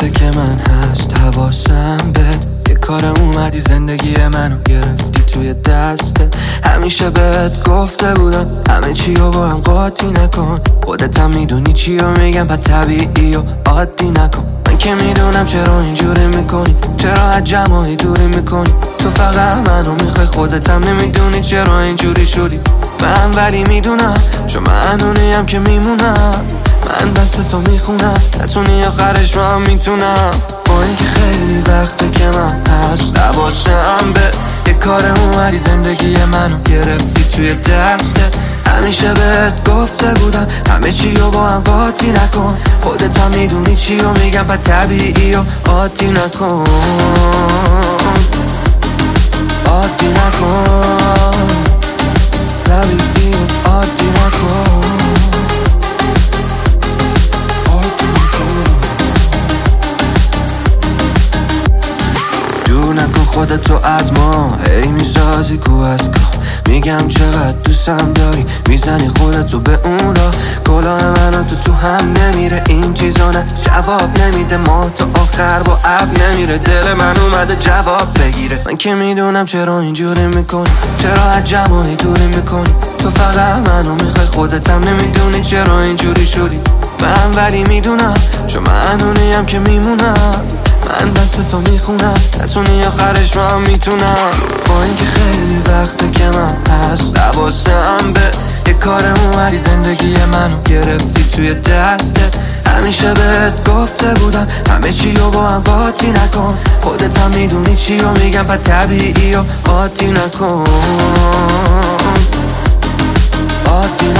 وقته که من هست حواسم بهت، یه کار اومدی زندگی منو گرفتی توی دستت. همیشه بهت گفته بودم همه چی رو با هم قاطی نکن، خودت هم میدونی چی رو میگم پس طبیعی و عادی نکن. من که میدونم چرا اینجوری میکنی، چرا از جمعی دوری میکنی، تو فقط منو میخوای خودت هم نمیدونی چرا اینجوری شدی. من ولی میدونم چون منونیم که میمونم، من دست تو میخونم نتونی آخرش من میتونم. با اینکه خیلی وقته که من هست حواسم به، یه کار اومدی زندگی منو گرفتی توی دستت. همیشه بهت گفته بودم همه چی رو با هم قاطی نکن، خودت هم میدونی چی رو میگم پس طبیعی و عادی نکن، عادی نکن، طبیعی و عادی نکن. دور نکن خودتو از ما، هی میسازی کو از کا، میگم چقدر دوستم داری، میزنی خودتو به اون را. کلاه من و تو هم نمیره، این چیزا نه جواب نمیده، ما تا آخر با اب نمیره، دل من اومده جواب بگیره. من که میدونم چرا اینجوری میکنی، چرا از جمعی دوری میکنی، تو فقط منو میخوای خودت هم نمیدونی چرا اینجوری شدی. من ولی میدونم چون منونیم که میمونم، من دست تو میخونم نتونی آخرش من میتونم. با اینکه خیلی وقته که من هست حواسم به، یه کار اومدی زندگی منو گرفتی توی دستت. همیشه بهت گفته بودم همه چی رو با هم قاطی نکن، خودت هم میدونی چی رو میگم پس طبیعی و عادی نکن، عادی